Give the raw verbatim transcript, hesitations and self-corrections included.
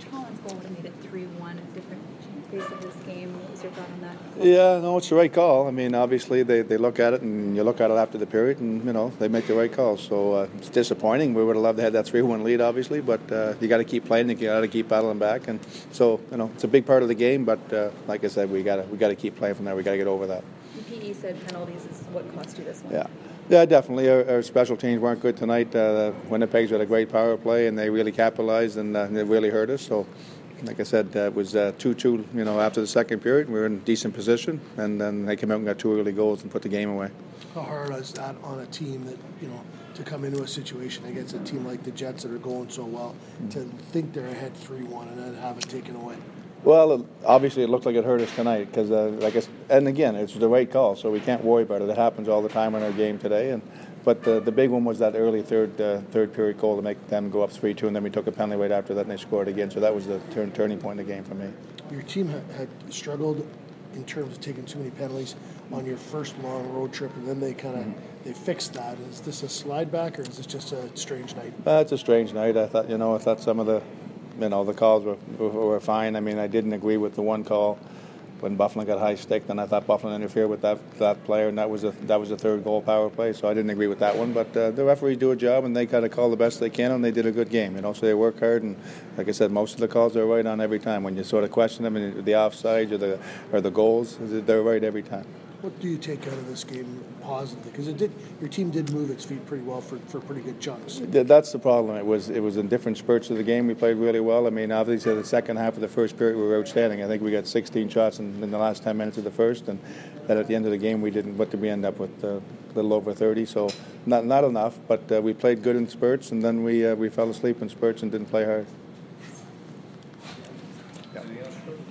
Mitch Holland's goal would have made it three one, a different face of this game. What was your thought on that? Yeah, no, it's the right call. I mean, obviously they, they look at it, and you look at it after the period, and you know they make the right call. So uh, it's disappointing. We would have loved to have that three one lead, obviously, but uh, you got to keep playing. You got to keep battling back, and so you know it's a big part of the game. But uh, like I said, we got to we got to keep playing from there. We got to get over that. The P E said penalties is what cost you this one. Yeah. Yeah, definitely. Our, our special teams weren't good tonight. Uh, Winnipeg's had a great power play, and they really capitalized, and uh, it really hurt us. So, like I said, uh, it was uh, two two, you know, after the second period. We were in decent position, and then they came out and got two early goals and put the game away. How hard is that on a team that, you know, to come into a situation against a team like the Jets that are going so well, to think they're ahead three one and then have it taken away? Well, obviously it looked like it hurt us tonight because, uh, like, I, and again, it's the right call, so we can't worry about it. It happens all the time in our game today, and but the the big one was that early third uh, third period goal to make them go up three two, and then we took a penalty right after that, and they scored again. So that was the turn, turning point in the game for me. Your team had, had struggled in terms of taking too many penalties on your first long road trip, and then they kind of mm-hmm. they fixed that. Is this a slide back, or is this just a strange night? Uh, it's a strange night. I thought, you know, I thought some of the You know, the calls were, were were fine. I mean, I didn't agree with the one call when Byfuglien got high stick. Then I thought Byfuglien interfered with that that player, and that was a that was a third goal power play. So I didn't agree with that one. But uh, the referees do a job, and they kind of call the best they can, and they did a good game. You know, so they work hard, and like I said, most of the calls are right on every time. When you sort of question them, and the offsides or the or the goals, they're right every time. What do you take out of this game positively? Because it did, your team did move its feet pretty well for, for pretty good chunks. That's the problem. It was it was in different spurts of the game. We played really well. I mean, obviously the second half of the first period we were outstanding. I think we got sixteen shots in, in the last ten minutes of the first, and then at the end of the game we didn't. What did we end up with? Uh, a little over thirty. So not not enough, but uh, we played good in spurts, and then we uh, we fell asleep in spurts and didn't play hard.